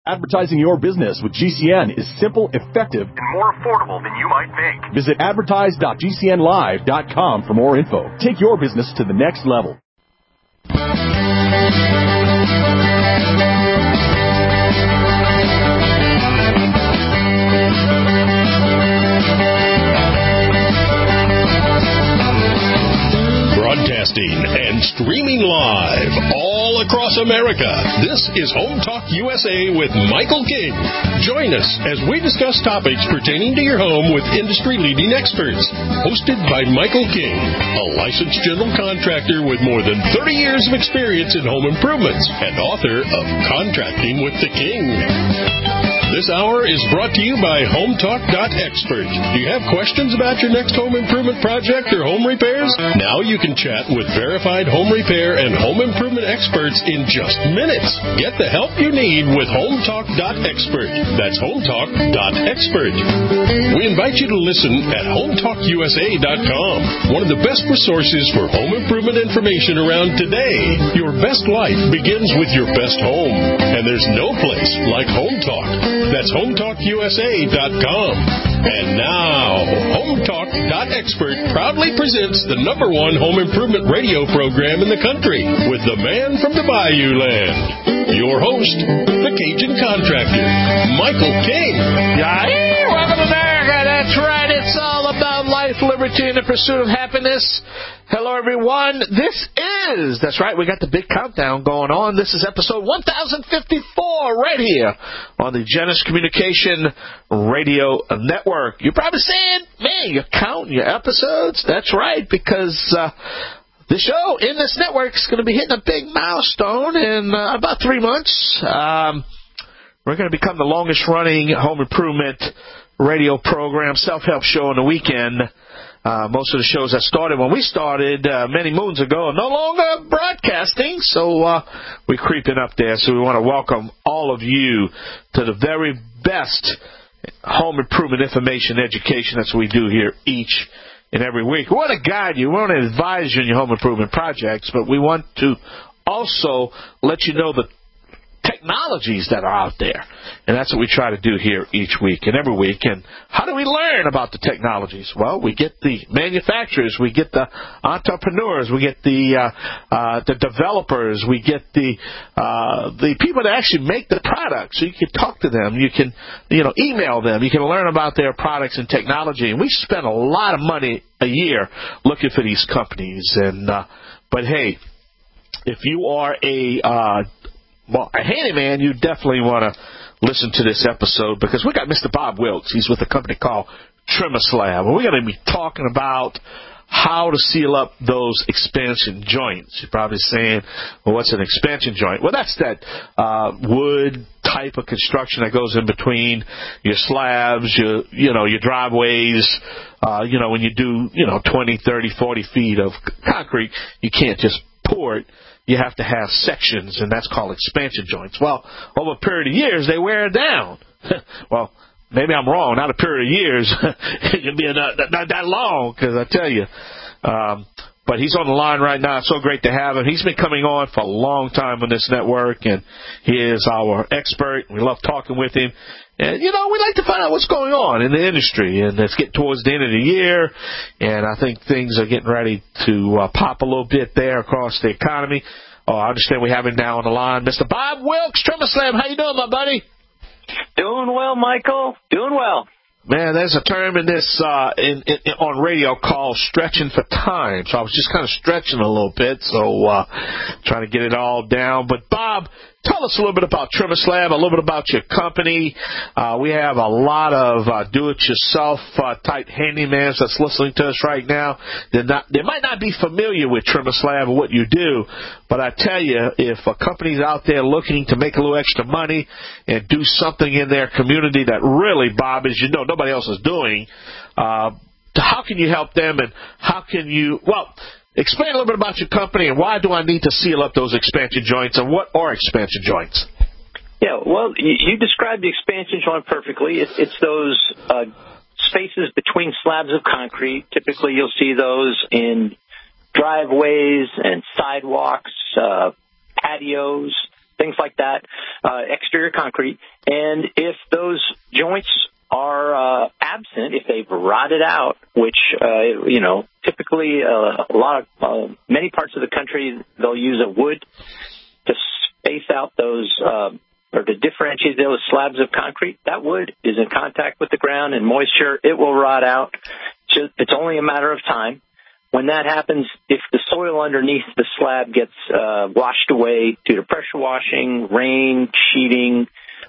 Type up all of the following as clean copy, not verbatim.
Advertising your business with GCN is simple, effective, and more affordable than you might think. Visit advertise.gcnlive.com for more info. Take your business to the next level. Broadcasting and streaming live all across America. This is Home Talk USA with Michael King. Join us as we discuss topics pertaining to your home with industry-leading experts. Hosted by Michael King, a licensed general contractor with more than 30 years of experience in home improvements and author of Contracting with the King. This hour is brought to you by HomeTalk.expert. Do you have questions about your next home improvement project or home repairs? Now you can chat with verified home repair and home improvement experts in just minutes. Get the help you need with HomeTalk.expert. That's HomeTalk.expert. We invite you to listen at HomeTalkUSA.com, one of the best resources for home improvement information around today. Your best life begins with your best home, and there's no place like Home Talk. That's HomeTalkUSA.com. And now, HomeTalk.expert proudly presents the #1 home improvement radio program in the country with the man from the Bayou Land. Your host, the Cajun Contractor, Michael King. Yeah, welcome to America. That's right. It's all about life, liberty, and the pursuit of happiness. Hello, everyone. That's right, we got the big countdown going on. This is episode 1054 right here on the Genesis Communication Radio Network. You're probably saying, man, you're counting your episodes? That's right, because the show in this network is going to be hitting a big milestone in about 3 months. We're going to become the longest-running home improvement radio program, self-help show on the weekend. Most of the shows that started when we started many moons ago are no longer broadcasting, so we're creeping up there. So we want to welcome all of you to the very best home improvement information education that's what we do here each and every week. We want to guide you. We want to advise you in your home improvement projects, but we want to also let you know the technologies that are out there. And that's what we try to do here each week and every week. And how do we learn about the technologies? Well, we get the manufacturers, we get the entrepreneurs, we get the developers, we get the people that actually make the products. So you can talk to them, you can email them, you can learn about their products and technology. And we spend a lot of money a year looking for these companies. And but hey, if you are a handyman, you definitely want to listen to this episode because we got Mr. Bob Wilkes. He's with a company called Trim-A-Slab. And we're going to be talking about how to seal up those expansion joints. You're probably saying, well, what's an expansion joint? Well, that's that wood type of construction that goes in between your slabs, your driveways. When you do, 20, 30, 40 feet of concrete, you can't just pour it. You have to have sections, and that's called expansion joints. Well, over a period of years, they wear down. Well, maybe I'm wrong. Not a period of years. It can be not that long, because I tell you. But he's on the line right now. It's so great to have him. He's been coming on for a long time on this network, and he is our expert. We love talking with him. And, we like to find out what's going on in the industry. And it's getting towards the end of the year, and I think things are getting ready to pop a little bit there across the economy. Oh, I understand we have him now on the line. Mr. Bob Wilkes, Trim-A-Slab. How you doing, my buddy? Doing well, Michael. Doing well. Man, there's a term in this on radio called stretching for time. So I was just kind of stretching a little bit, so trying to get it all down. But, Bob, tell us a little bit about Trim-A-Slab, a little bit about your company. We have a lot of do-it-yourself type handymans that's listening to us right now. They might not be familiar with Trim-A-Slab or what you do, but I tell you, if a company's out there looking to make a little extra money and do something in their community that really, Bob, as you know, nobody else is doing, how can you help them, and how can you, explain a little bit about your company and why do I need to seal up those expansion joints, and what are expansion joints? Yeah, well, you described the expansion joint perfectly. It's those spaces between slabs of concrete. Typically, you'll see those in driveways and sidewalks, patios, things like that, exterior concrete. And if those joints are absent, if they've rotted out, which typically many parts of the country they'll use a wood to space out those or to differentiate those slabs of concrete. That wood is in contact with the ground and moisture. It will rot out. It's only a matter of time. When that happens, if the soil underneath the slab gets washed away due to pressure washing, rain, sheeting,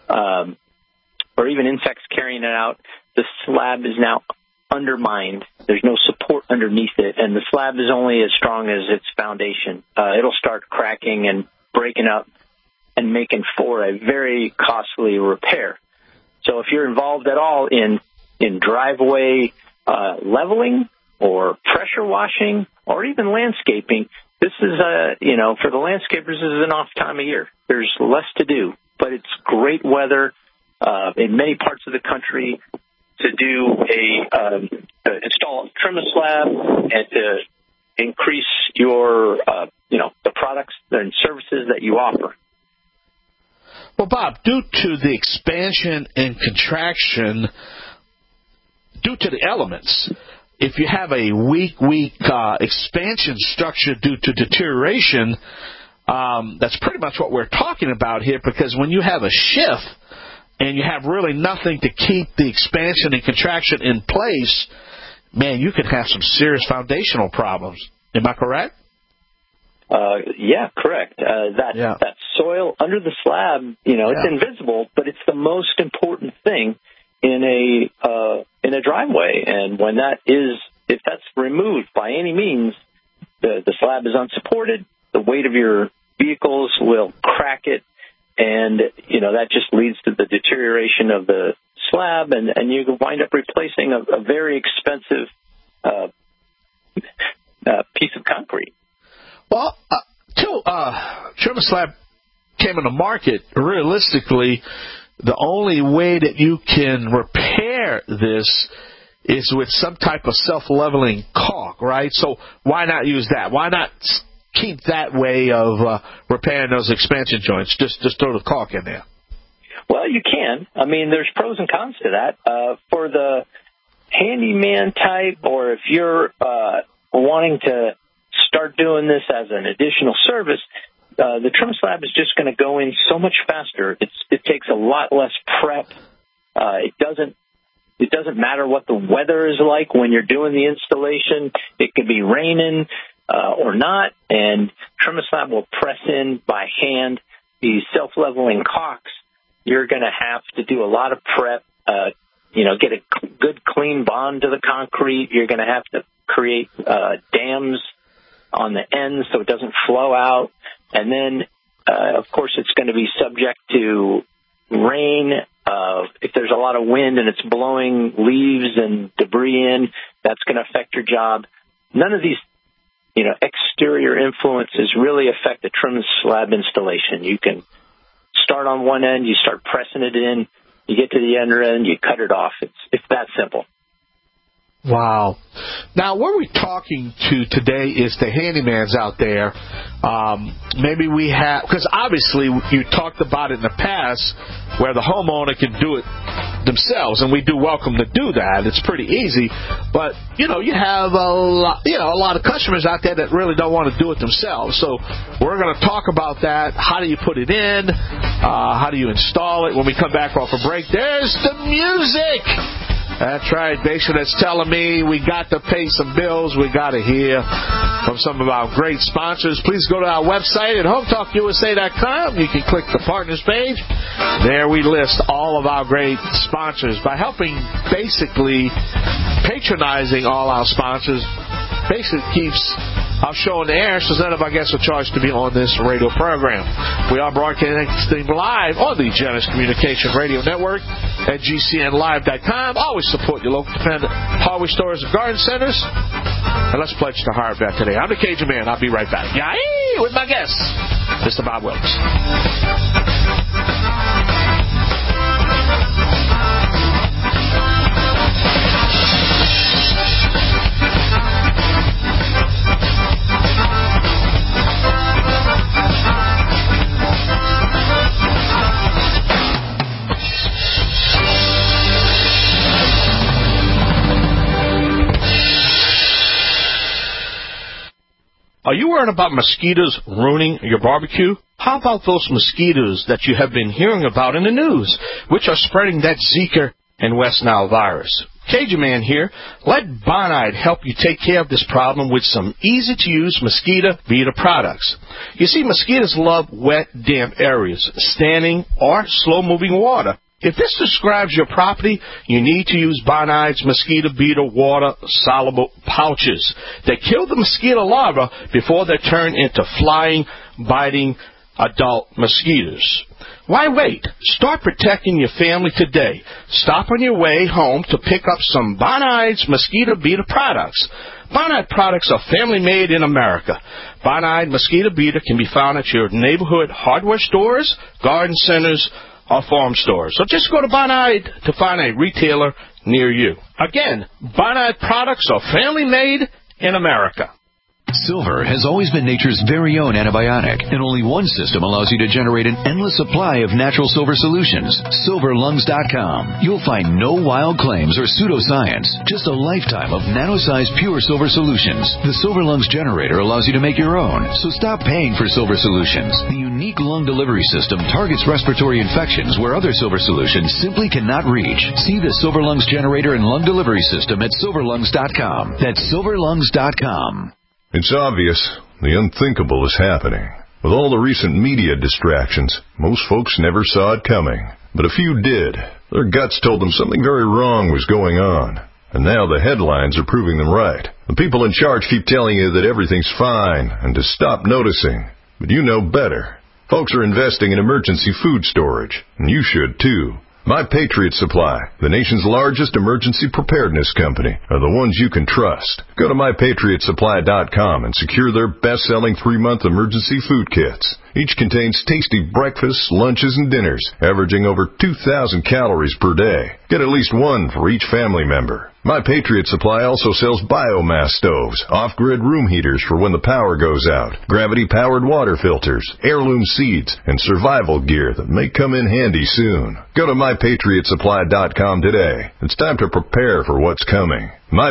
or even insects carrying it out, the slab is now undermined. There's no support underneath it, and the slab is only as strong as its foundation. It'll start cracking and breaking up and making for a very costly repair. So if you're involved at all in driveway leveling or pressure washing or even landscaping, this is for the landscapers, this is an off time of year. There's less to do, but it's great weather in many parts of the country to do install a trim slab and to increase your the products and services that you offer. Well, Bob, due to the expansion and contraction, due to the elements, if you have a weak expansion structure due to deterioration, that's pretty much what we're talking about here, because when you have a shift and you have really nothing to keep the expansion and contraction in place, man, you can have some serious foundational problems. Am I correct? Yeah, correct. That soil under the slab, it's invisible, but it's the most important thing in a driveway. And when if that's removed by any means, the slab is unsupported. The weight of your vehicles will crack it, and that just leads to the deterioration of the slab, and you can wind up replacing a very expensive piece of concrete. Well, till trim slab came on the market, realistically, the only way that you can repair this is with some type of self-leveling caulk, right? So why not use that? Why not keep that way of repairing those expansion joints? Just throw the caulk in there. Well, you can. I mean, there's pros and cons to that. For the handyman type, or if you're wanting to start doing this as an additional service, the trim slab is just going to go in so much faster. It takes a lot less prep. It doesn't matter what the weather is like when you're doing the installation. It could be raining or not, and trim slab will press in by hand. These self-leveling caulks, you're going to have to do a lot of prep. Get a good clean bond to the concrete. You're going to have to create dams on the ends so it doesn't flow out. And then, of course, it's going to be subject to rain. If there's a lot of wind and it's blowing leaves and debris in, that's going to affect your job. None of these, exterior influences really affect the trim slab installation. You can start on one end, you start pressing it in, you get to the other end, you cut it off. It's that simple. Wow. Now, what we're talking to today is the handymans out there. Maybe we have, because obviously you talked about it in the past where the homeowner can do it themselves, and we do welcome to do that. It's pretty easy. But, you have a lot of customers out there that really don't want to do it themselves. So we're going to talk about that. How do you put it in? How do you install it? When we come back off a break, there's the music. That's right, Basha. That's telling me we got to pay some bills. We got to hear from some of our great sponsors. Please go to our website at HometalkUSA.com. You can click the partners page. There we list all of our great sponsors. By helping, basically, patronizing all our sponsors, basically keeps our show in the air, so none of our guests are charged to be on this radio program. We are broadcasting live on the Genesis Communication Radio Network at GCNlive.com. Always support your local independent hardware stores and garden centers. And let's pledge to Hard Back today. I'm the Cajun Man. I'll be right back. Yay! With my guest, Mr. Bob Wilkes. Are you worried about mosquitoes ruining your barbecue? How about those mosquitoes that you have been hearing about in the news, which are spreading that Zika and West Nile virus? Cajun Man here. Let Bonide help you take care of this problem with some easy-to-use mosquito beater products. You see, mosquitoes love wet, damp areas, standing or slow-moving water. If this describes your property, you need to use Bonide's mosquito beater water-soluble pouches. They kill the mosquito larvae before they turn into flying, biting adult mosquitoes. Why wait? Start protecting your family today. Stop on your way home to pick up some Bonide's mosquito beater products. Bonide products are family-made in America. Bonide mosquito beater can be found at your neighborhood hardware stores, garden centers, or farm stores. So just go to Bonide to find a retailer near you. Again, Bonide products are family-made in America. Silver has always been nature's very own antibiotic, and only one system allows you to generate an endless supply of natural silver solutions. SilverLungs.com. You'll find no wild claims or pseudoscience, just a lifetime of nano-sized pure silver solutions. The Silver Lungs generator allows you to make your own, so stop paying for silver solutions. The unique lung delivery system targets respiratory infections where other silver solutions simply cannot reach. See the Silver Lungs generator and lung delivery system at SilverLungs.com. That's SilverLungs.com. It's obvious the unthinkable is happening. With all the recent media distractions, most folks never saw it coming. But a few did. Their guts told them something very wrong was going on. And now the headlines are proving them right. The people in charge keep telling you that everything's fine and to stop noticing. But you know better. Folks are investing in emergency food storage, and you should too. My Patriot Supply, the nation's largest emergency preparedness company, are the ones you can trust. Go to MyPatriotSupply.com and secure their best-selling 3-month emergency food kits. Each contains tasty breakfasts, lunches, and dinners, averaging over 2,000 calories per day. Get at least one for each family member. My Patriot Supply also sells biomass stoves, off-grid room heaters for when the power goes out, gravity-powered water filters, heirloom seeds, and survival gear that may come in handy soon. Go to MyPatriotSupply.com today. It's time to prepare for what's coming.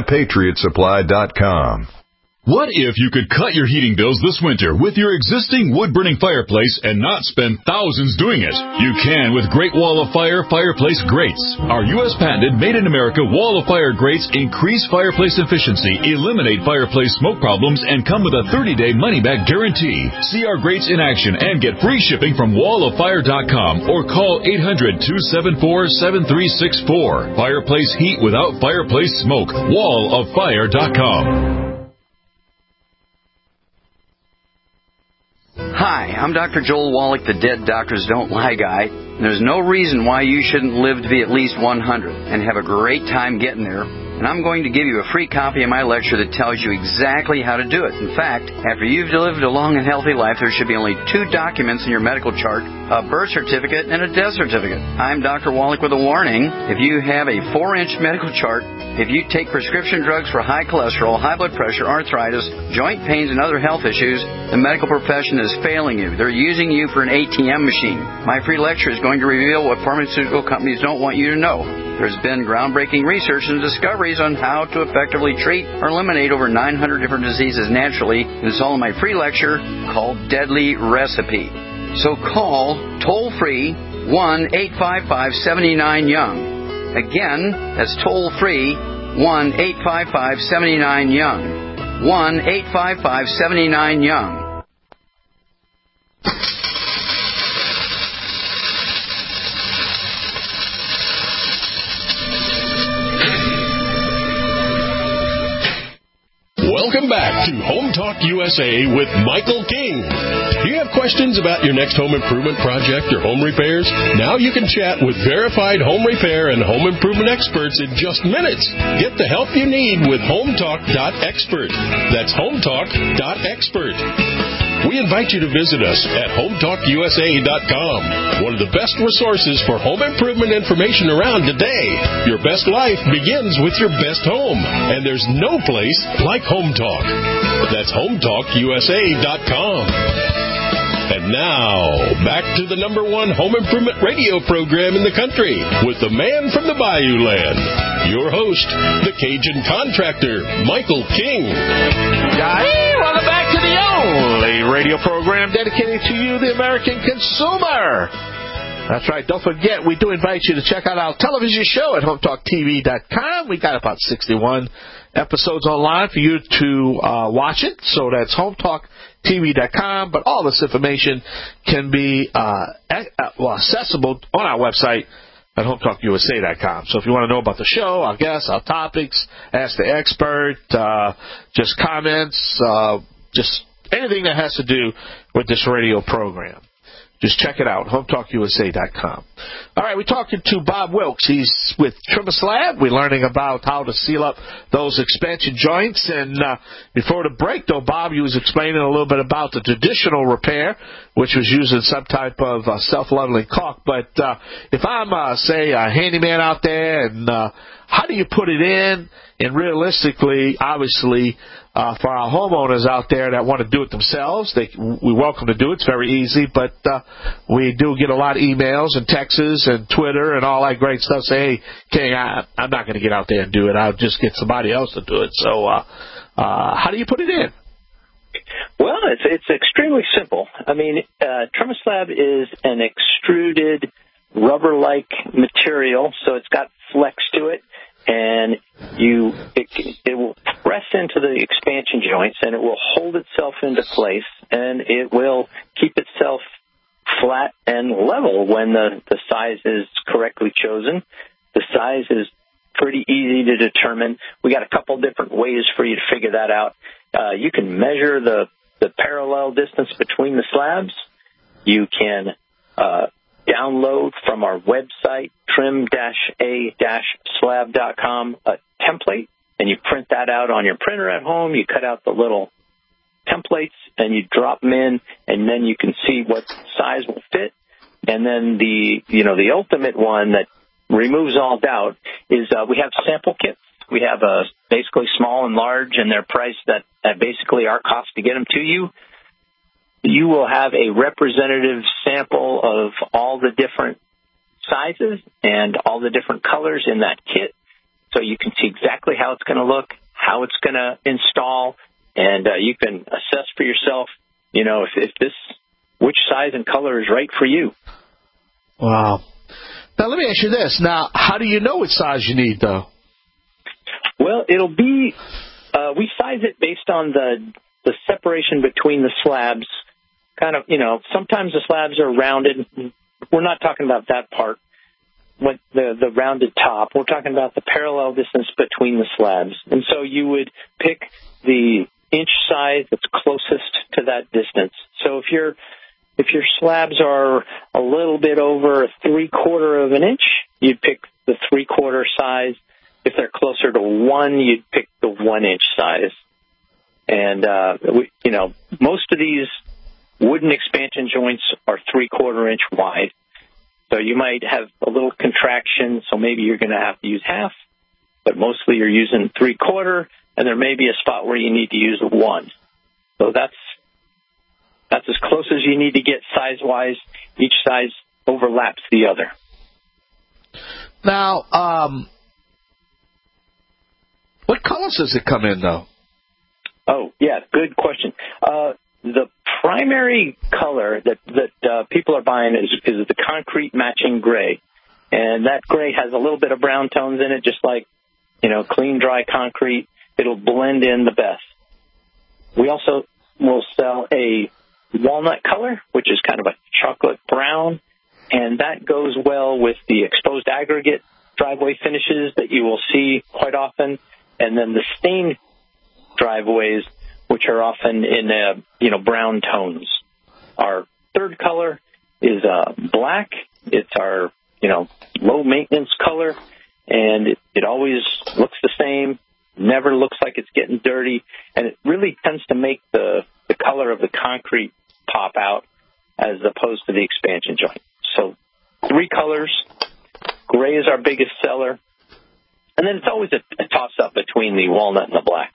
MyPatriotSupply.com. What if you could cut your heating bills this winter with your existing wood-burning fireplace and not spend thousands doing it? You can with Great Wall of Fire fireplace grates. Our U.S.-patented, made-in-America Wall of Fire grates increase fireplace efficiency, eliminate fireplace smoke problems, and come with a 30-day money-back guarantee. See our grates in action and get free shipping from walloffire.com or call 800-274-7364. Fireplace heat without fireplace smoke. walloffire.com. Hi, I'm Dr. Joel Wallach, the Dead Doctors Don't Lie guy. And there's no reason why you shouldn't live to be at least 100 and have a great time getting there. And I'm going to give you a free copy of my lecture that tells you exactly how to do it. In fact, after you've lived a long and healthy life, there should be only 2 documents in your medical chart, a birth certificate and a death certificate. I'm Dr. Wallach with a warning. If you have a 4-inch medical chart, if you take prescription drugs for high cholesterol, high blood pressure, arthritis, joint pains, and other health issues, the medical profession is failing you. They're using you for an ATM machine. My free lecture is going to reveal what pharmaceutical companies don't want you to know. There's been groundbreaking research and discoveries on how to effectively treat or eliminate over 900 different diseases naturally. And it's all in my free lecture called Deadly Recipe. So call toll-free 1-855-79-YOUNG. Again, that's toll-free 1-855-79-YOUNG. 1-855-79-YOUNG. Welcome back to Home Talk USA with Michael King. Do you have questions about your next home improvement project or home repairs? Now you can chat with verified home repair and home improvement experts in just minutes. Get the help you need with HomeTalk.expert. That's HomeTalk.expert. We invite you to visit us at HomeTalkUSA.com, one of the best resources for home improvement information around today. Your best life begins with your best home, and there's no place like Home Talk. That's HomeTalkUSA.com. And now, back to the #1 home improvement radio program in the country with the man from the Bayou Land, your host, the Cajun contractor, Michael King. Welcome back to the only radio program dedicated to you, the American consumer. That's right. Don't forget, we do invite you to check out our television show at HometalkTV.com. We got about 61 episodes online for you to watch it. So that's HometalkTV.com. But all this information can be accessible on our website at HometalkUSA.com. So if you want to know about the show, our guests, our topics, ask the expert, just comments, just anything that has to do with this radio program, just check it out, HometalkUSA.com. All right, we're talking to Bob Wilkes. He's with TrimASlab. We're learning about how to seal up those expansion joints. And before the break, though, Bob, you was explaining a little bit about the traditional repair, which was using some type of self-leveling caulk. But if I'm, say, a handyman out there, and how do you put it in? And realistically, obviously, for our homeowners out there that want to do it themselves, we're welcome to do it. It's very easy, but we do get a lot of emails and texts and Twitter and all that great stuff. Say, hey, King, I'm not going to get out there and do it. I'll just get somebody else to do it. So how do you put it in? Well, it's extremely simple. I mean, TrimASlab is an extruded rubber-like material, so it's got flex to it. And it will press into the expansion joints, and it will hold itself into place, and it will keep itself flat and level when the size is correctly chosen. The size is pretty easy to determine. We got a couple different ways for you to figure that out. You can measure the parallel distance between the slabs. You can download from our website, trim-a-slab.com, a template, and you print that out on your printer at home. You cut out the little templates, and you drop them in, and then you can see what size will fit. And then the ultimate one that removes all doubt is we have sample kits. We have basically small and large, and they're priced at basically our cost to get them to you. You will have a representative sample of all the different sizes and all the different colors in that kit, so you can see exactly how it's going to look, how it's going to install, and you can assess for yourself, which size and color is right for you. Wow. Now, let me ask you this. Now, how do you know what size you need, though? Well, it'll be, we size it based on the separation between the slabs. Kind of, sometimes the slabs are rounded. We're not talking about that part, the rounded top. We're talking about the parallel distance between the slabs. And so you would pick the inch size that's closest to that distance. So if your slabs are a little bit over 3/4 of an inch, you'd pick the 3/4 size. If they're closer to 1, you'd pick the 1-inch size. And, most of these wooden expansion joints are 3/4 inch wide. So you might have a little contraction, so maybe you're going to have to use half, but mostly you're using 3/4, and there may be a spot where you need to use 1. So that's as close as you need to get size-wise. Each size overlaps the other. Now, what colors does it come in, though? Oh, yeah, good question. The primary color that people are buying is the concrete matching gray. And that gray has a little bit of brown tones in it, just like, clean, dry concrete. It'll blend in the best. We also will sell a walnut color, which is kind of a chocolate brown, and that goes well with the exposed aggregate driveway finishes that you will see quite often, and then the stained driveways, which are often in brown tones. Our third color is black. It's our low maintenance color, and it always looks the same. Never looks like it's getting dirty, and it really tends to make the color of the concrete pop out as opposed to the expansion joint. So 3 colors. Gray is our biggest seller, and then it's always a toss-up between the walnut and the black.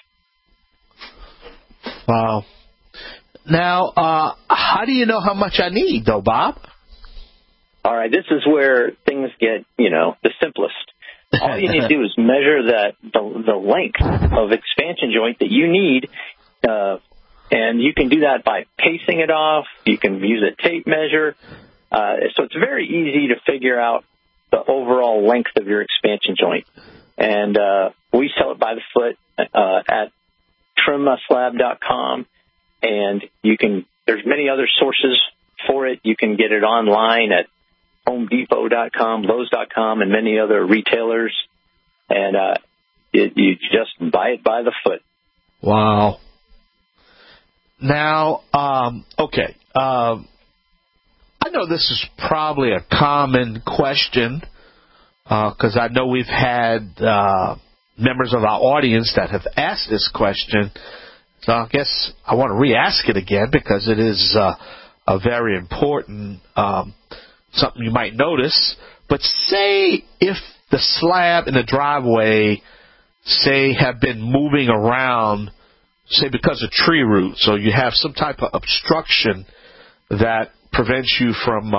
Wow. Now, how do you know how much I need, though, Bob? All right, this is where things get, the simplest. All you need to do is measure the length of expansion joint that you need And you can do that by pacing it off. You can use a tape measure. So it's very easy to figure out the overall length of your expansion joint. And we sell it by the foot at trimslab.com. And there's many other sources for it. You can get it online at HomeDepot.com, Lowe's.com, and many other retailers. And you just buy it by the foot. Wow. Now, okay. I know this is probably a common question because I know we've had members of our audience that have asked this question. So I guess I want to re-ask it again because it is a very important something you might notice. But say if the slab in the driveway, say, have been moving around, say because of tree roots, so you have some type of obstruction that prevents you from,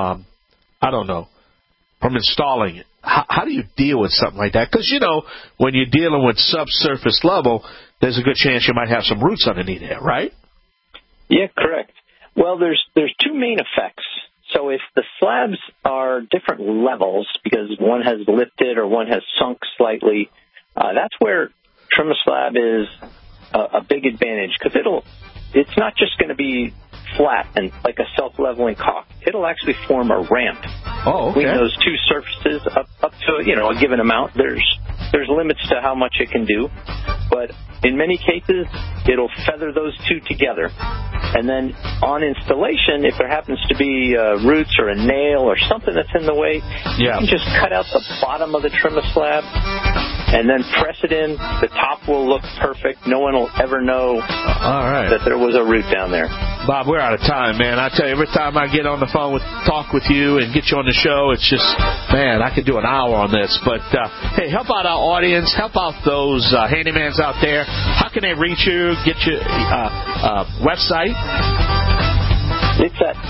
from installing it. How do you deal with something like that? Because, when you're dealing with subsurface level, there's a good chance you might have some roots underneath there, right? Yeah, correct. Well, there's two main effects. So if the slabs are different levels, because one has lifted or one has sunk slightly, that's where TrimSlab is a big advantage, because it's not just going to be flat and like a self-leveling caulk. It'll actually form a ramp between those two surfaces up to a given amount. There's limits to how much it can do, but in many cases it'll feather those two together. And then on installation, if there happens to be roots or a nail or something that's in the way, you can just cut out the bottom of the TrimSlab and then press it in. The top will look perfect. No one will ever know that there was a root down there. Bob, we're out of time, man. I tell you, every time I get on the phone talk with you and get you on the show, it's just, man, I could do an hour on this. But, hey, help out our audience. Help out those handymans out there. How can they reach you, get your website? It's at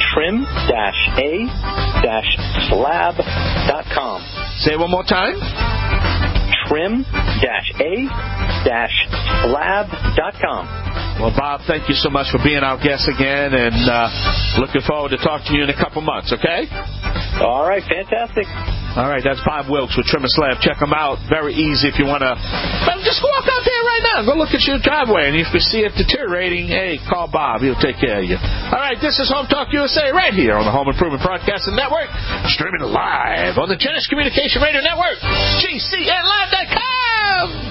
trim-a-slab.com. Say it one more time. trim-a-slab.com. Well, Bob, thank you so much for being our guest again, and looking forward to talking to you in a couple months, okay? All right, fantastic. All right, that's Bob Wilkes with TrimSlab. Check them out. Very easy if you want to. Just walk out there right now. Go look at your driveway, and if you see it deteriorating, hey, call Bob. He'll take care of you. All right, this is Home Talk USA right here on the Home Improvement Broadcasting Network, streaming live on the Genesis Communication Radio Network, GCNlive.com.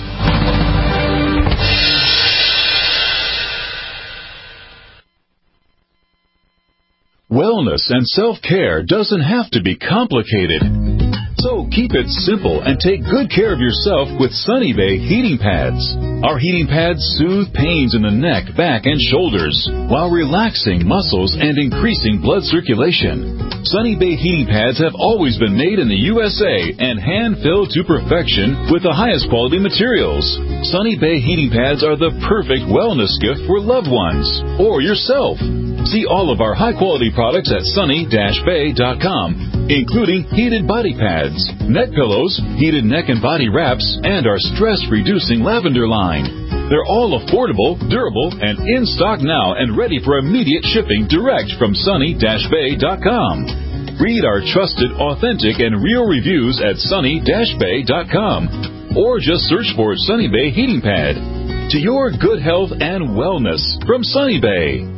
Wellness and self-care doesn't have to be complicated. So keep it simple and take good care of yourself with Sunny Bay heating pads. Our heating pads soothe pains in the neck, back, and shoulders while relaxing muscles and increasing blood circulation. Sunny Bay heating pads have always been made in the USA and hand-filled to perfection with the highest quality materials. Sunny Bay heating pads are the perfect wellness gift for loved ones or yourself. See all of our high-quality products at sunny-bay.com, including heated body pads, neck pillows, heated neck and body wraps, and our stress-reducing lavender line. They're all affordable, durable, and in stock now and ready for immediate shipping direct from sunny-bay.com. Read our trusted, authentic, and real reviews at sunny-bay.com, or just search for Sunny Bay Heating Pad. To your good health and wellness from Sunny Bay.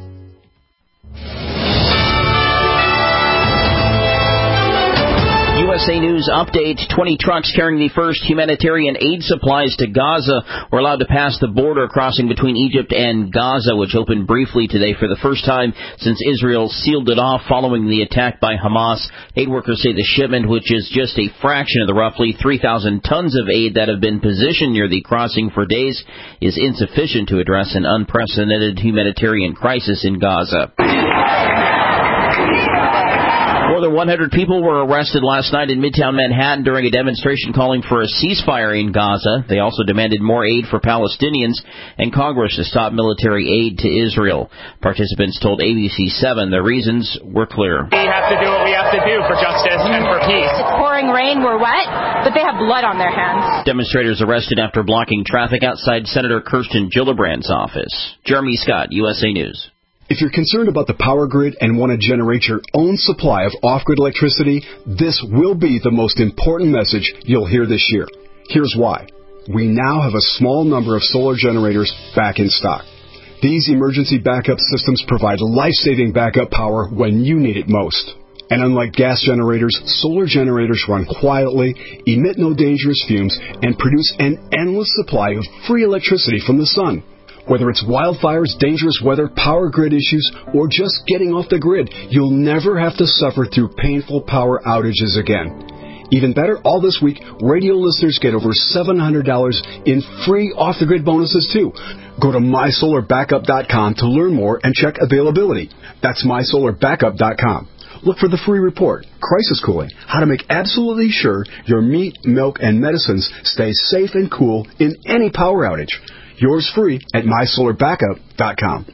USA News update. 20 trucks carrying the first humanitarian aid supplies to Gaza were allowed to pass the border crossing between Egypt and Gaza, which opened briefly today for the first time since Israel sealed it off following the attack by Hamas. Aid workers say the shipment, which is just a fraction of the roughly 3,000 tons of aid that have been positioned near the crossing for days, is insufficient to address an unprecedented humanitarian crisis in Gaza. More than 100 people were arrested last night in Midtown Manhattan during a demonstration calling for a ceasefire in Gaza. They also demanded more aid for Palestinians, and Congress has stopped military aid to Israel. Participants told ABC7 their reasons were clear. We have to do what we have to do for justice and for peace. It's pouring rain, we're wet, but they have blood on their hands. Demonstrators arrested after blocking traffic outside Senator Kirsten Gillibrand's office. Jeremy Scott, USA News. If you're concerned about the power grid and want to generate your own supply of off-grid electricity, this will be the most important message you'll hear this year. Here's why. We now have a small number of solar generators back in stock. These emergency backup systems provide life-saving backup power when you need it most. And unlike gas generators, solar generators run quietly, emit no dangerous fumes, and produce an endless supply of free electricity from the sun. Whether it's wildfires, dangerous weather, power grid issues, or just getting off the grid, you'll never have to suffer through painful power outages again. Even better, all this week, radio listeners get over $700 in free off-the-grid bonuses, too. Go to mysolarbackup.com to learn more and check availability. That's mysolarbackup.com. Look for the free report, Crisis Cooling, how to make absolutely sure your meat, milk, and medicines stay safe and cool in any power outage. Yours free at mysolarbackup.com.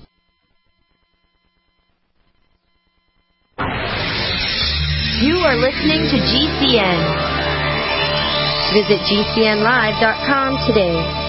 You are listening to GCN. Visit GCNlive.com today.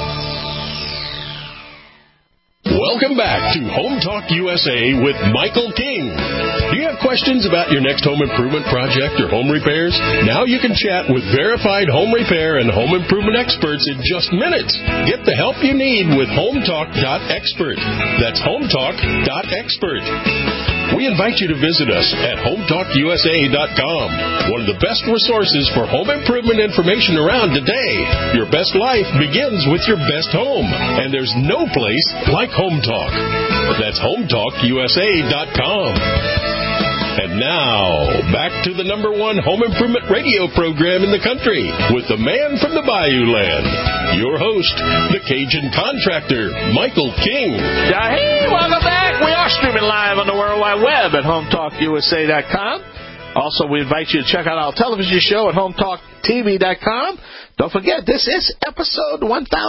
Welcome back to Home Talk USA with Michael King. Do you have questions about your next home improvement project or home repairs? Now you can chat with verified home repair and home improvement experts in just minutes. Get the help you need with HomeTalk.expert. That's HomeTalk.expert. We invite you to visit us at HomeTalkUSA.com, one of the best resources for home improvement information around today. Your best life begins with your best home, and there's no place like Home Talk. That's HomeTalkUSA.com. And now, back to the #1 home improvement radio program in the country with the man from the Bayou Land, your host, the Cajun contractor, Michael King. Hey, welcome back. We are streaming live on the World Wide Web at HomeTalkUSA.com. Also, we invite you to check out our television show at HomeTalkTV.com. Don't forget, this is episode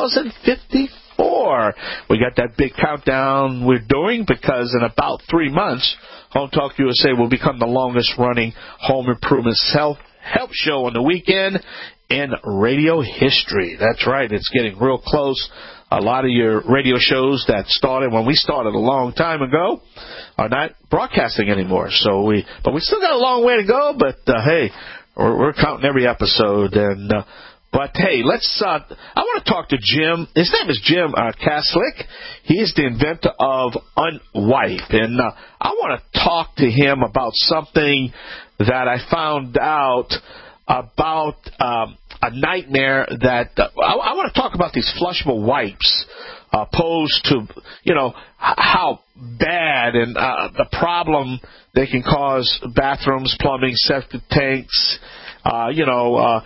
1054. We got that big countdown we're doing because in about 3 months, Home Talk USA will become the longest-running home improvement self-help show on the weekend in radio history. That's right. It's getting real close. A lot of your radio shows that started when we started a long time ago are not broadcasting anymore. But we still got a long way to go. But hey, we're counting every episode. But hey, I want to talk to Jim. His name is Jim Kaslik. He's the inventor of Unwipe, and I want to talk to him about something that I found out about. A nightmare that I want to talk about these flushable wipes, opposed to how bad and the problem they can cause bathrooms, plumbing, septic tanks. I know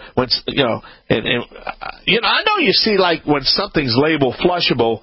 you see like when something's labeled flushable.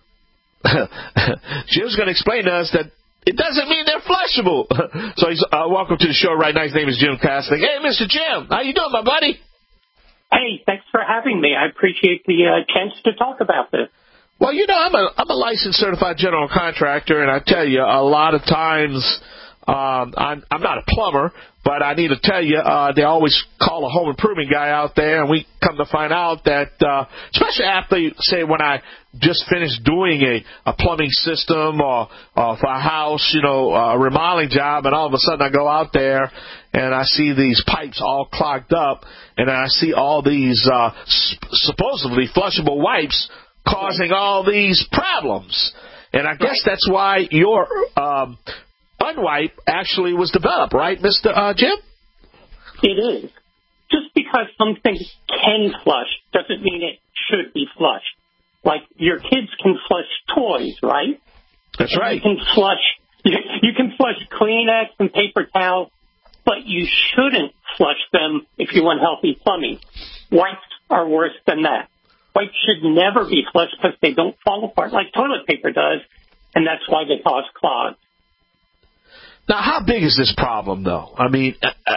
Jim's going to explain to us that it doesn't mean they're flushable. So he's welcome to the show right now. His name is Jim Kaslik. Hey, Mr. Jim, how you doing, my buddy? Hey, thanks for having me. I appreciate the chance to talk about this. Well, I'm a licensed certified general contractor, and I tell you, a lot of times I'm not a plumber, but I need to tell you, they always call a home improvement guy out there, and we come to find out that, especially after, say, when I just finished doing a plumbing system or for a house, a remodeling job, and all of a sudden I go out there and I see these pipes all clogged up, and I see all these supposedly flushable wipes causing all these problems. And I guess that's why your Unwipe actually was developed, right, Mr. Jim? It is. Just because something can flush doesn't mean it should be flushed. Like your kids can flush toys, right? That's right. You can flush Kleenex and paper towels, but you shouldn't flush them if you want healthy plumbing. Wipes are worse than that. Wipes should never be flushed because they don't fall apart like toilet paper does, and that's why they cause clogs. Now, how big is this problem, though? I mean,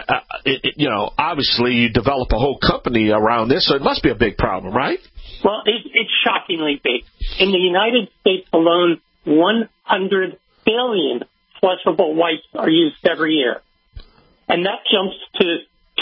obviously you develop a whole company around this, so it must be a big problem, right? Well, it's shockingly big. In the United States alone, 100 billion flushable wipes are used every year. And that jumps to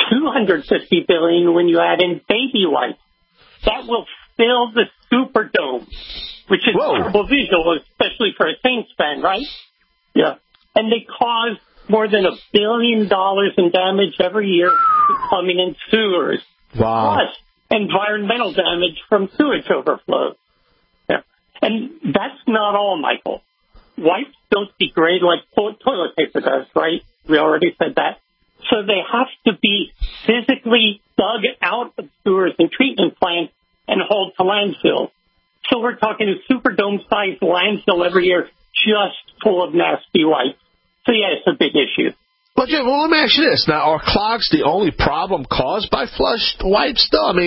250 billion when you add in baby wipes. That will fill the Superdome, which is a horrible visual, especially for a Saints fan, right? Yeah. And they cause more than $1 billion in damage every year to plumbing and sewers. Wow. Plus environmental damage from sewage overflow. Yeah. And that's not all, Michael. Wipes don't degrade like toilet paper does, right? We already said that. So they have to be physically dug out of sewers and treatment plants and hauled to landfills. So we're talking a Superdome-sized landfill every year just full of nasty wipes. So, yeah, it's a big issue. Well, Jim, let me ask you this. Now, are clogs the only problem caused by flushed wipes, though? I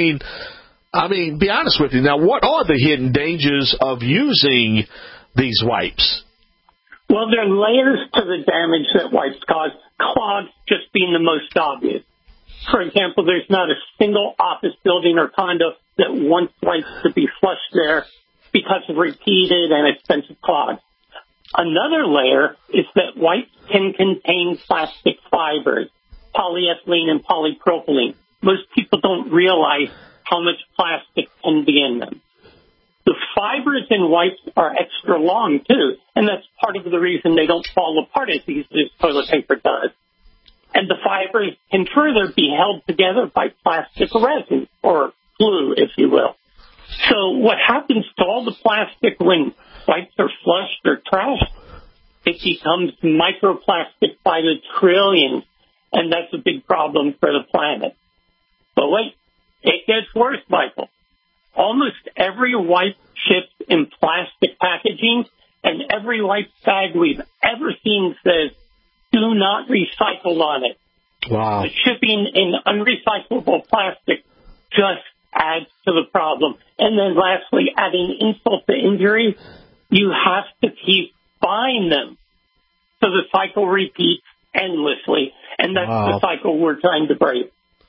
mean, be honest with you. Now, what are the hidden dangers of using these wipes? Well, there are layers to the damage that wipes cause, clogs just being the most obvious. For example, there's not a single office building or condo that wants wipes to be flushed there because of repeated and expensive clogs. Another layer is that wipes can contain plastic fibers, polyethylene and polypropylene. Most people don't realize how much plastic can be in them. The fibers in wipes are extra long, too, and that's part of the reason they don't fall apart as easily as toilet paper does. And the fibers can further be held together by plastic resin, or glue, if you will. So what happens to all the plastic when wipes are flushed or trashed? It becomes microplastic by the trillions, and that's a big problem for the planet. But wait, it gets worse, Michael. Almost every wipe ships in plastic packaging, and every wipe bag we've ever seen says, do not recycle on it. Wow. The shipping in unrecyclable plastic just adds to the problem. And then lastly, adding insult to injury, you have to keep buying them. So the cycle repeats endlessly, and that's the cycle we're trying to break.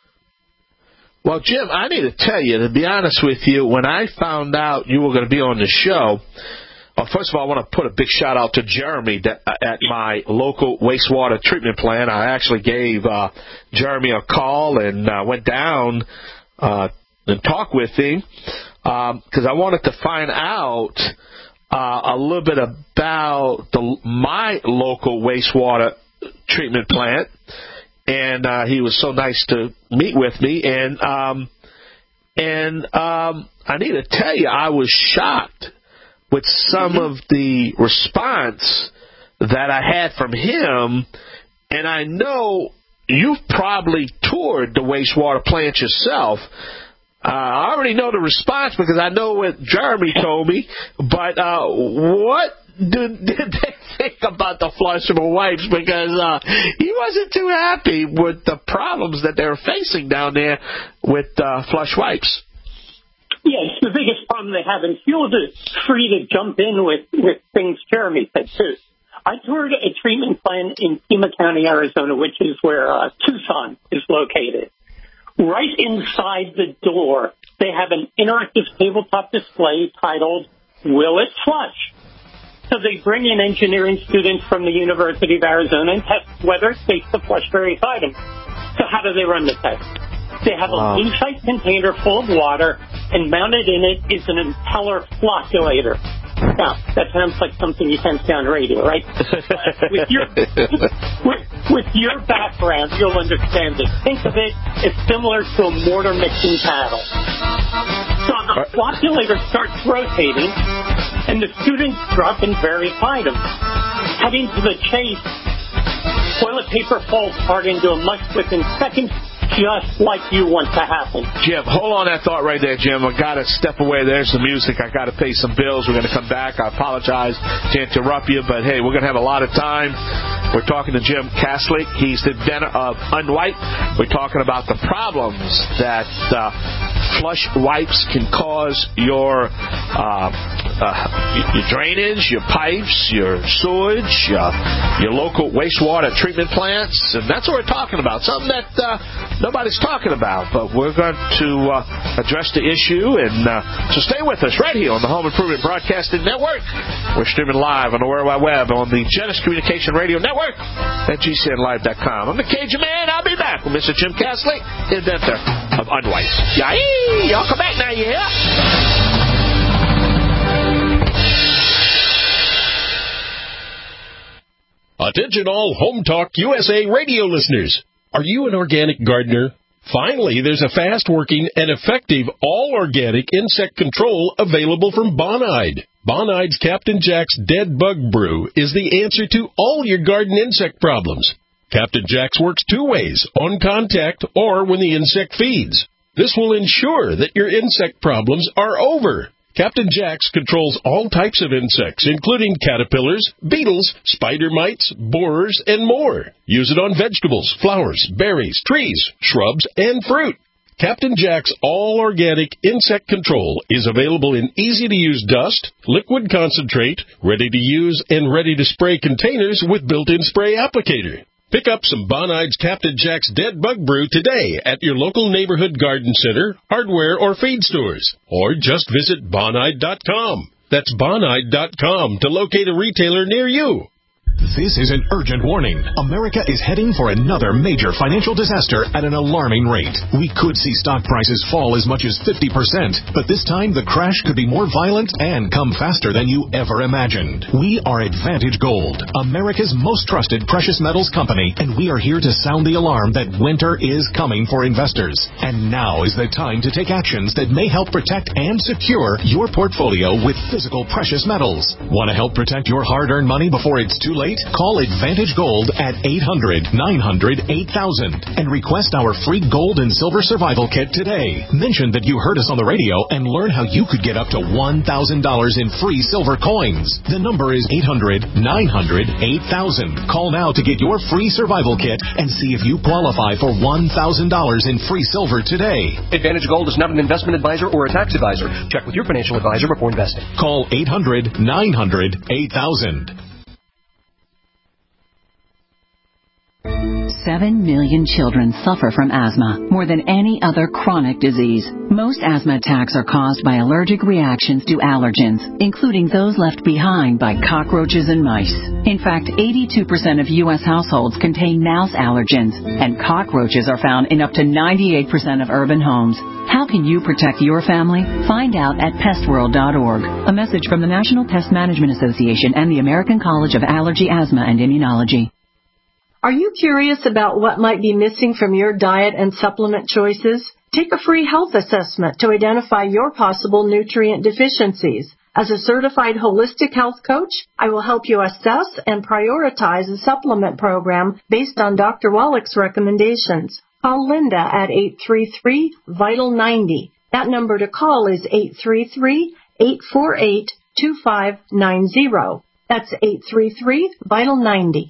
Well, Jim, I need to tell you, to be honest with you, when I found out you were going to be on the show, first of all, I want to put a big shout-out to Jeremy at my local wastewater treatment plant. I actually gave Jeremy a call and went down and talked with him because I wanted to find out a little bit about my local wastewater treatment plant. And he was so nice to meet with me. And I need to tell you, I was shocked with some of the response that I had from him. And I know you've probably toured the wastewater plant yourself. I already know the response because I know what Jeremy told me. But what did they think about the flushable wipes? Because he wasn't too happy with the problems that they were facing down there with flush wipes. Yeah, it's the biggest problem they have. And feel free to jump in with things Jeremy said, too. I toured a treatment plant in Pima County, Arizona, which is where Tucson is located. Right inside the door, they have an interactive tabletop display titled, Will It Flush? So they bring in engineering students from the University of Arizona and test whether it's safe to flush various items. So how do they run the test? They have a lucite container full of water, and mounted in it is an impeller flocculator. Now, that sounds like something you can see on radio, right? with your background, you'll understand this. Think of it as similar to a mortar mixing paddle. So the flocculator starts rotating, and the students drop in various items. Cutting to the chase, toilet paper falls apart into a mush within seconds, just like you want to happen. Jim, hold on that thought right there, Jim. I got to step away. There's the music. I got to pay some bills. We're going to come back. I apologize to interrupt you, but hey, we're going to have a lot of time. We're talking to Jim Kaslik. He's the inventor of Unwipe. We're talking about the problems that flush wipes can cause your your drainage, your pipes, your sewage, your local wastewater treatment plants, and that's what we're talking about. Something that nobody's talking about, but we're going to address the issue. And so stay with us right here on the Home Improvement Broadcasting Network. We're streaming live on the World Wide Web on the Genesis Communication Radio Network at GCNlive.com. I'm the Cajun Man. I'll be back with Mr. Jim Castley, inventor of Unwipe. Yay! Y'all come back now, you hear? Attention all Home Talk USA radio listeners. Are you an organic gardener? Finally, there's a fast-working and effective all-organic insect control available from Bonide. Bonide's Captain Jack's Dead Bug Brew is the answer to all your garden insect problems. Captain Jack's works two ways, on contact or when the insect feeds. This will ensure that your insect problems are over. Captain Jack's controls all types of insects, including caterpillars, beetles, spider mites, borers, and more. Use it on vegetables, flowers, berries, trees, shrubs, and fruit. Captain Jack's all-organic insect control is available in easy-to-use dust, liquid concentrate, ready-to-use and ready-to-spray containers with built-in spray applicator. Pick up some Bonide's Captain Jack's Dead Bug Brew today at your local neighborhood garden center, hardware, or feed stores. Or just visit Bonide.com. That's Bonide.com to locate a retailer near you. This is an urgent warning. America is heading for another major financial disaster at an alarming rate. We could see stock prices fall as much as 50%, but this time the crash could be more violent and come faster than you ever imagined. We are Advantage Gold, America's most trusted precious metals company, and we are here to sound the alarm that winter is coming for investors. And now is the time to take actions that may help protect and secure your portfolio with physical precious metals. Want to help protect your hard-earned money before it's too late? Call Advantage Gold at 800-900-8000 and request our free gold and silver survival kit today. Mention that you heard us on the radio and learn how you could get up to $1,000 in free silver coins. The number is 800-900-8000. Call now to get your free survival kit and see if you qualify for $1,000 in free silver today. Advantage Gold is not an investment advisor or a tax advisor. Check with your financial advisor before investing. Call 800-900-8000. 7 million children suffer from asthma, more than any other chronic disease. Most asthma attacks are caused by allergic reactions to allergens, including those left behind by cockroaches and mice. In fact, 82% of U.S. households contain mouse allergens, and cockroaches are found in up to 98% of urban homes. How can you protect your family? Find out at pestworld.org. A message from the National Pest Management Association and the American College of Allergy, Asthma, and Immunology. Are you curious about what might be missing from your diet and supplement choices? Take a free health assessment to identify your possible nutrient deficiencies. As a certified holistic health coach, I will help you assess and prioritize a supplement program based on Dr. Wallach's recommendations. Call Linda at 833-VITAL-90. That number to call is 833-848-2590. That's 833-VITAL-90.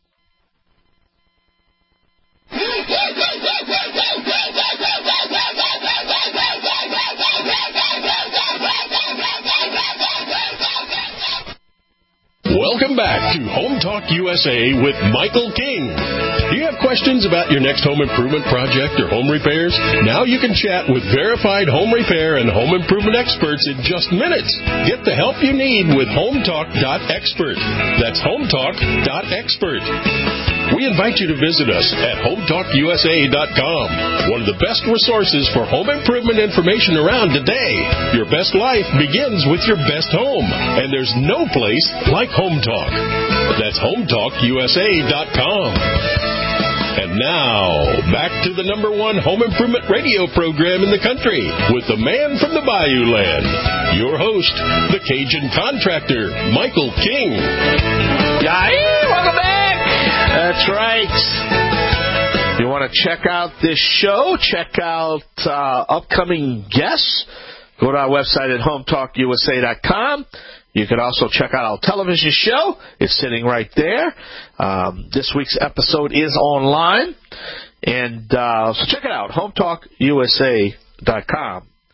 Welcome back to Home Talk USA with Michael King. Do you have questions about your next home improvement project or home repairs? Now you can chat with verified home repair and home improvement experts in just minutes. Get the help you need with HomeTalk.expert. That's HomeTalk.expert. We invite you to visit us at HomeTalkUSA.com, one of the best resources for home improvement information around today. Your best life begins with your best home, and there's no place like Home Talk. That's HomeTalkUSA.com. And now, back to the #1 home improvement radio program in the country with the man from the Bayou Land, your host, the Cajun contractor, Michael King. Yay! Welcome back! That's right. If you want to check out this show, check out upcoming guests, go to our website at HomeTalkUSA.com. You can also check out our television show. It's sitting right there. This week's episode is online. And so check it out, HomeTalkUSA.com.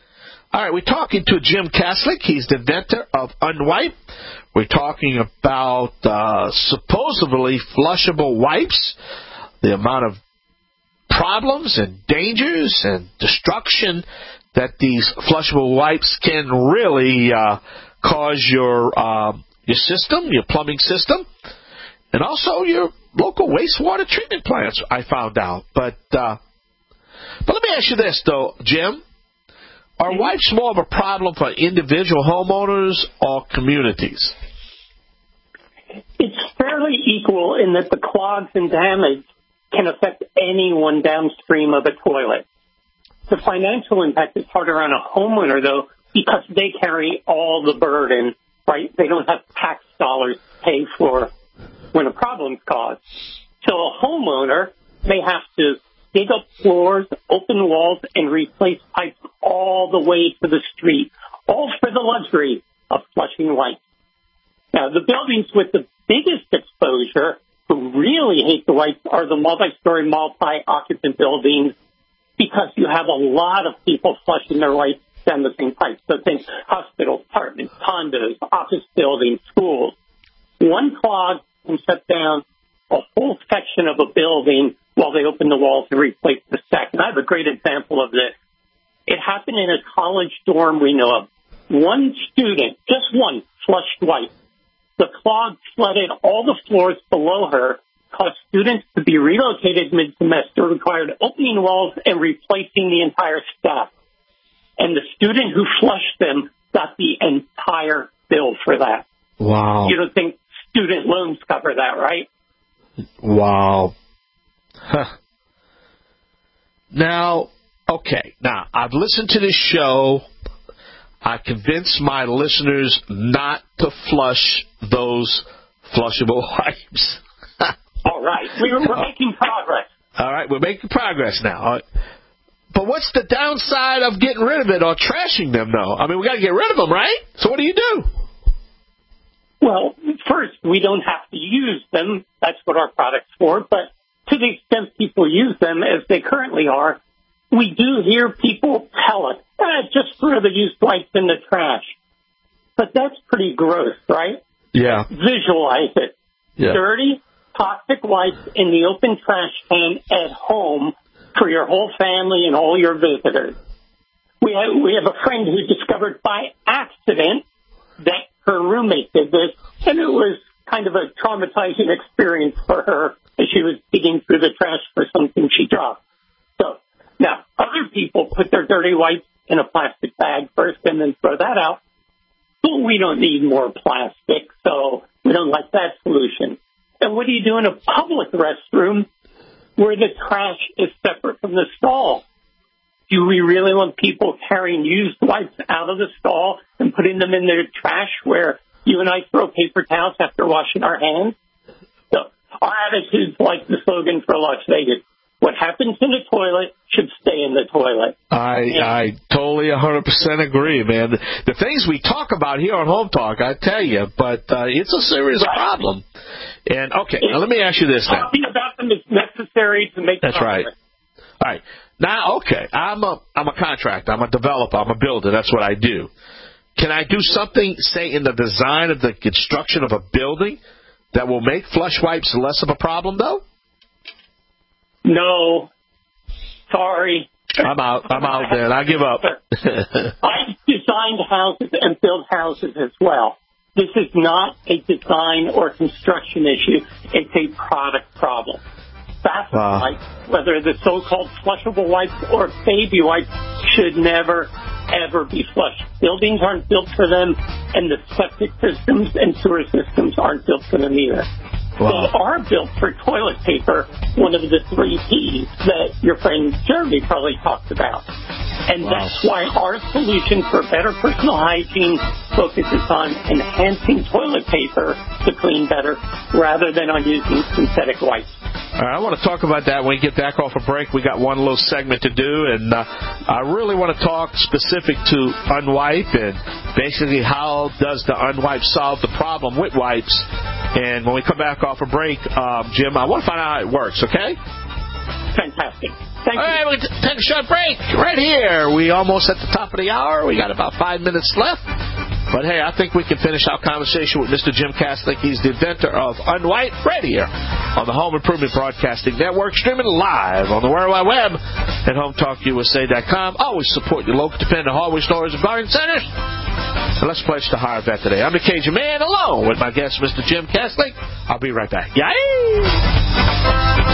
All right, we're talking to Jim Kaslik. He's the inventor of Unwipe. We're talking about supposedly flushable wipes, the amount of problems and dangers and destruction that these flushable wipes can really cause your system, your plumbing system, and also your local wastewater treatment plants, I found out. But let me ask you this, though, Jim. Are wipes more of a problem for individual homeowners or communities? It's fairly equal in that the clogs and damage can affect anyone downstream of a toilet. The financial impact is harder on a homeowner, though, because they carry all the burden, right? They don't have tax dollars to pay for when a problem's caused. So a homeowner may have to dig up floors, open walls, and replace pipes all the way to the street, all for the luxury of flushing wipes. Now, the buildings with the biggest exposure who really hate the wipes are the multi-story, multi-occupant buildings, because you have a lot of people flushing their wipes down the same pipe. So think hospitals, apartments, condos, office buildings, schools. One clog can shut down a whole section of a building while they open the walls and replace the second. I have a great example of this. It happened in a college dorm we know of. One student, just one, flushed white. The clog flooded all the floors below her, caused students to be relocated mid-semester, required opening walls and replacing the entire staff. And the student who flushed them got the entire bill for that. Wow. You don't think student loans cover that, right? Wow. Huh. Now, I've listened to this show. I convinced my listeners not to flush those flushable wipes. All right. We're making progress. All right, we're making progress now. But what's the downside of getting rid of it or trashing them, though? I mean, we got to get rid of them, right? So what do you do? Well, first, we don't have to use them. That's what our product's for. But to the extent people use them as they currently are, we do hear people tell us, just throw the used wipes in the trash. But that's pretty gross, right? Yeah. Visualize it. Yeah. Dirty, toxic wipes in the open trash can at home for your whole family and all your visitors. We have a friend who discovered by accident that her roommate did this, and it was kind of a traumatizing experience for her as she was digging through the trash for something she dropped. So now, other people put their dirty wipes in a plastic bag first and then throw that out. But we don't need more plastic, so we don't like that solution. And what do you do in a public restroom where the trash is separate from the stall? Do we really want people carrying used wipes out of the stall and putting them in their trash where you and I throw paper towels after washing our hands? So our attitude's like the slogan for Las Vegas. What happens in the toilet should stay in the toilet. I totally 100% agree, man. The things we talk about here on Home Talk, I tell you, but it's a serious problem. And, now let me ask you this now. Talking about them is necessary to make That's progress. right. All right. Now, I'm a contractor. I'm a developer. I'm a builder. That's what I do. Can I do something, say, in the design of the construction of a building that will make flush wipes less of a problem, though? No. Sorry. I'm out then. I give up. I've designed houses and built houses as well. This is not a design or construction issue. It's a product problem. Bathroom wipes, whether the so-called flushable wipes or baby wipes, should never, ever be flushed. Buildings aren't built for them, and the septic systems and sewer systems aren't built for them either. Wow. They are built for toilet paper, one of the 3 Ps that your friend Jeremy probably talked about. And that's why our solution for better personal hygiene focuses on enhancing toilet paper to clean better rather than on using synthetic wipes. All right, I want to talk about that when we get back off a break. We got one little segment to do, and I really want to talk specific to Unwipe and basically how does the Unwipe solve the problem with wipes. And when we come back off a break, Jim, I want to find out how it works, okay? fantastic. Thank you. All right, we'll take a short break right here. We almost at the top of the hour. We got about 5 minutes left. But, hey, I think we can finish our conversation with Mr. Jim Kaslik. He's the inventor of Unwipe right here on the Home Improvement Broadcasting Network, streaming live on the World Wide Web at HomeTalkUSA.com. Always support your local dependent hardware stores and garden centers. And let's pledge to hire a vet today. I'm the Cajun Man, along with my guest, Mr. Jim Kaslik. I'll be right back. Yay!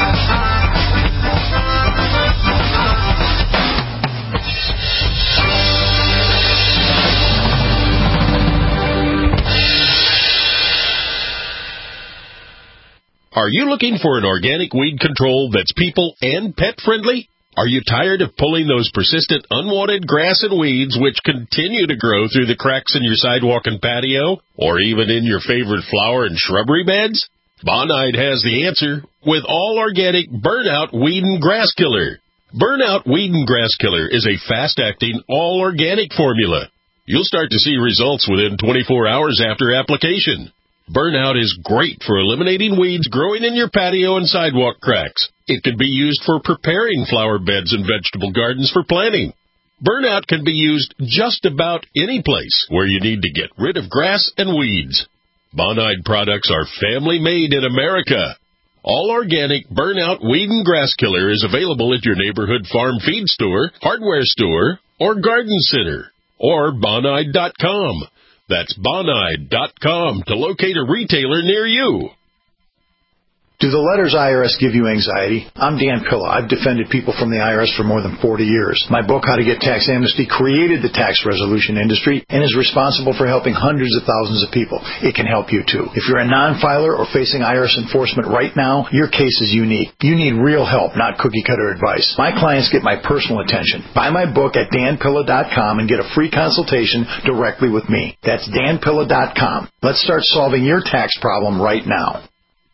Are you looking for an organic weed control that's people and pet friendly? Are you tired of pulling those persistent unwanted grass and weeds which continue to grow through the cracks in your sidewalk and patio, or even in your favorite flower and shrubbery beds? Bonide has the answer with all organic Burnout Weed and Grass Killer. Burnout Weed and Grass Killer is a fast-acting, all-organic formula. You'll start to see results within 24 hours after application. Burnout is great for eliminating weeds growing in your patio and sidewalk cracks. It can be used for preparing flower beds and vegetable gardens for planting. Burnout can be used just about any place where you need to get rid of grass and weeds. Bonide products are family-made in America. All organic Burnout Weed and Grass Killer is available at your neighborhood farm feed store, hardware store, or garden center, or Bonide.com. That's Bonide.com to locate a retailer near you. Do the letters IRS give you anxiety? I'm Dan Pilla. I've defended people from the IRS for more than 40 years. My book, How to Get Tax Amnesty, created the tax resolution industry and is responsible for helping hundreds of thousands of people. It can help you, too. If you're a non-filer or facing IRS enforcement right now, your case is unique. You need real help, not cookie-cutter advice. My clients get my personal attention. Buy my book at danpilla.com and get a free consultation directly with me. That's danpilla.com. Let's start solving your tax problem right now.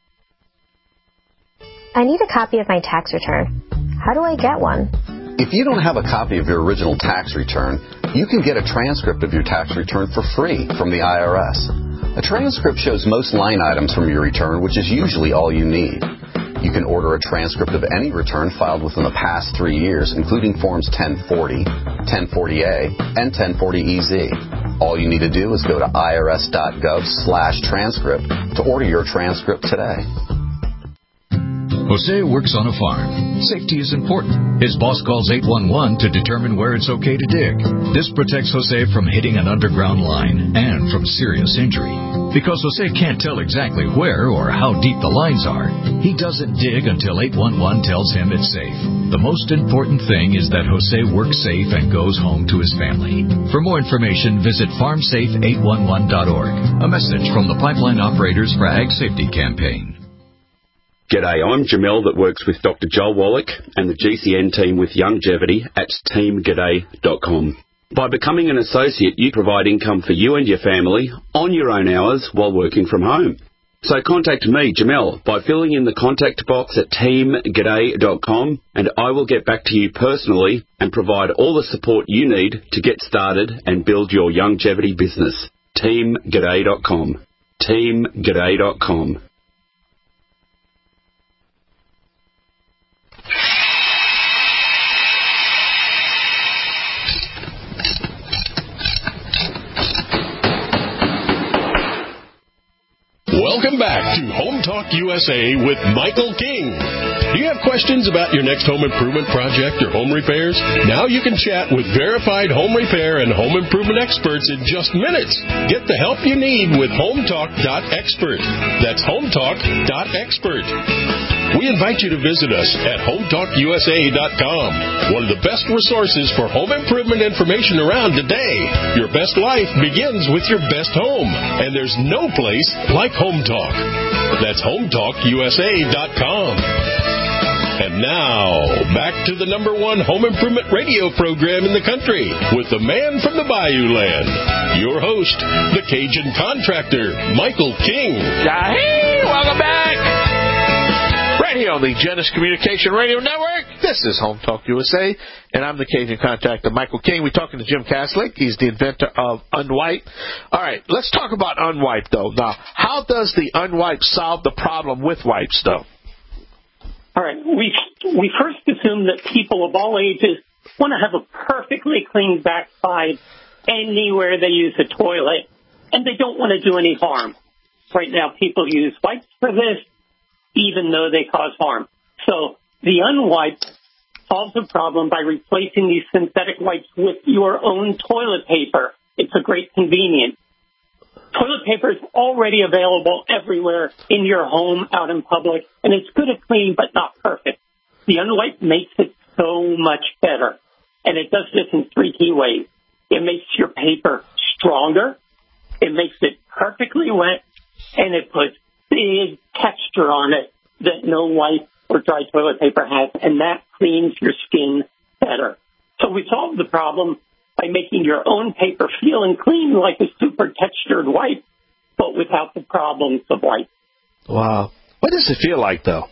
I need a copy of my tax return. How do I get one? If you don't have a copy of your original tax return, you can get a transcript of your tax return for free from the IRS. A transcript shows most line items from your return, which is usually all you need. You can order a transcript of any return filed within the past 3 years, including Forms 1040, 1040A, and 1040EZ. All you need to do is go to irs.gov/transcript to order your transcript today. Jose works on a farm. Safety is important. His boss calls 811 to determine where it's okay to dig. This protects Jose from hitting an underground line and from serious injury. Because Jose can't tell exactly where or how deep the lines are, he doesn't dig until 811 tells him it's safe. The most important thing is that Jose works safe and goes home to his family. For more information, visit farmsafe811.org. A message from the Pipeline Operators for Ag Safety Campaign. G'day, I'm Jamel that works with Dr. Joel Wallach and the GCN team with Longevity at teamg'day.com. By becoming an associate, you provide income for you and your family on your own hours while working from home. So contact me, Jamel, by filling in the contact box at teamg'day.com, and I will get back to you personally and provide all the support you need to get started and build your longevity business. teamg'day.com. teamg'day.com. Welcome back to Home Talk USA with Michael King. Do you have questions about your next home improvement project or home repairs? Now you can chat with verified home repair and home improvement experts in just minutes. Get the help you need with HomeTalk.expert. That's HomeTalk.expert. We invite you to visit us at HomeTalkUSA.com, one of the best resources for home improvement information around today. Your best life begins with your best home, and there's no place like Home Talk. That's HomeTalkUSA.com. And now, back to the #1 home improvement radio program in the country with the man from the Bayou Land, your host, the Cajun contractor, Michael King. Hey, welcome back. Right here on the Genesis Communication Radio Network. This is Home Talk USA, and I'm the Cajun contractor, Michael King. We're talking to Jim Kaslik. He's the inventor of Unwipe. All right, let's talk about Unwipe, though. Now, how does the Unwipe solve the problem with wipes, though? All right. We first assume that people of all ages want to have a perfectly clean backside anywhere they use a toilet, and they don't want to do any harm. Right now, people use wipes for this, even though they cause harm. So the Unwipe solves the problem by replacing these synthetic wipes with your own toilet paper. It's a great convenience. Toilet paper is already available everywhere in your home, out in public, and it's good at clean but not perfect. The Unwipe makes it so much better, and it does this in 3 key ways. It makes your paper stronger, it makes it perfectly wet, and it puts big texture on it that no wipe or dry toilet paper has, and that cleans your skin better. So we solved the problem by making your own paper feel and clean like a super textured wipe, but without the problems of wipe. Wow. What does it feel like, though?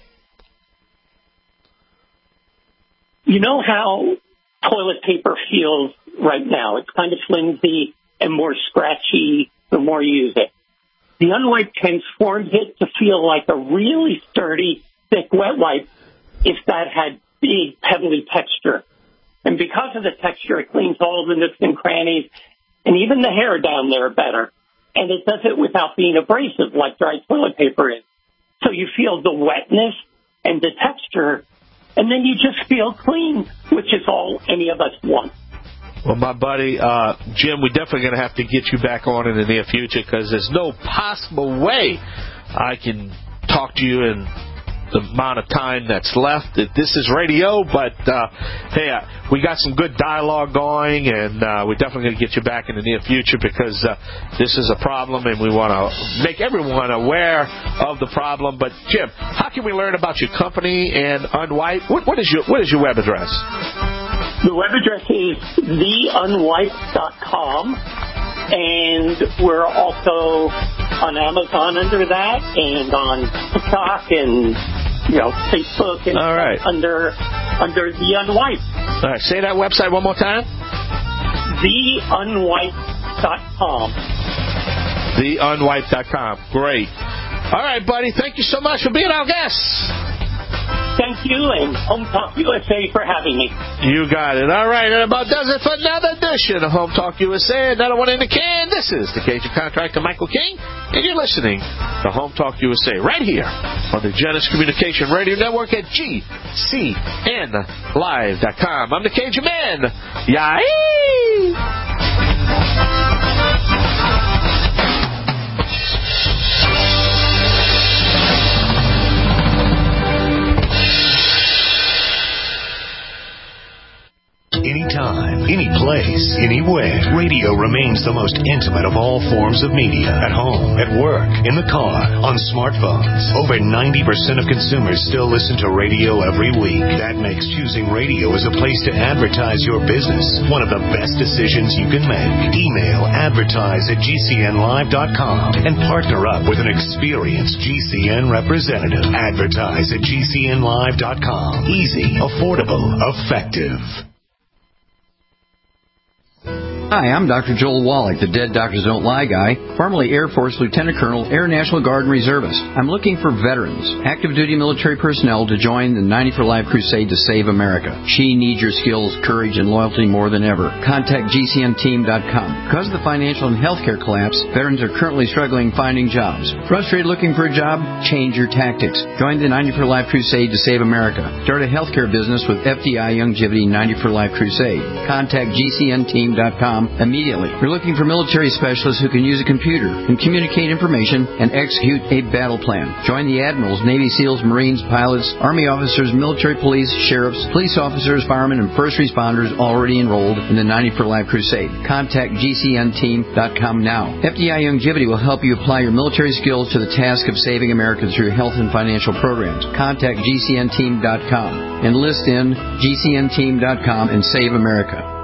You know how toilet paper feels right now? It's kind of flimsy and more scratchy the more you use it. The Unwipe transforms it to feel like a really sturdy, thick wet wipe if that had big, pebbly texture. And because of the texture, it cleans all of the nooks and crannies and even the hair down there better. And it does it without being abrasive like dry toilet paper is. So you feel the wetness and the texture, and then you just feel clean, which is all any of us want. Well, my buddy, Jim, we're definitely going to have to get you back on in the near future because there's no possible way I can talk to you in the amount of time that's left. This is radio, but hey, we got some good dialogue going, and we're definitely going to get you back in the near future because this is a problem, and we want to make everyone aware of the problem. But Jim, how can we learn about your company and Unwipe? What is your web address? The web address is theunwipe.com, and we're also on Amazon under that, and on TikTok and Facebook, and all right. under The Unwipe. All right, say that website one more time. theunwipe.com. theunwipe.com. Great. All right, buddy. Thank you so much for being our guest. Thank you, and Home Talk USA for having me. You got it. All right, that about does it for another edition of Home Talk USA. Another one in the can. This is the Cajun Contractor Michael King, and you're listening to Home Talk USA right here on the Genesis Communication Radio Network at GCNlive.com. I'm the Cajun Man. Yay! Anytime, any place, anywhere, radio remains the most intimate of all forms of media. At home, at work, in the car, on smartphones. Over 90% of consumers still listen to radio every week. That makes choosing radio as a place to advertise your business one of the best decisions you can make. Email advertise@gcnlive.com and partner up with an experienced GCN representative. Advertise@gcnlive.com. Easy, affordable, effective. Hi, I'm Dr. Joel Wallach, the Dead Doctors Don't Lie guy, formerly Air Force Lieutenant Colonel, Air National Guard and Reservist. I'm looking for veterans, active duty military personnel to join the 90 for Life crusade to save America. She needs your skills, courage, and loyalty more than ever. Contact GCNteam.com. Because of the financial and healthcare collapse, veterans are currently struggling finding jobs. Frustrated looking for a job? Change your tactics. Join the 90 for Life crusade to save America. Start a healthcare business with FDI Longevity 90 for Life crusade. Contact GCNteam.com immediately. We're looking for military specialists who can use a computer and communicate information and execute a battle plan. Join the admirals, Navy SEALs, Marines, pilots, Army officers, military police, sheriffs, police officers, firemen, and first responders already enrolled in the 90 for Life crusade. Contact GCNteam.com now. FDI Longevity will help you apply your military skills to the task of saving America through health and financial programs. Contact GCNteam.com. Enlist in GCNteam.com and save America.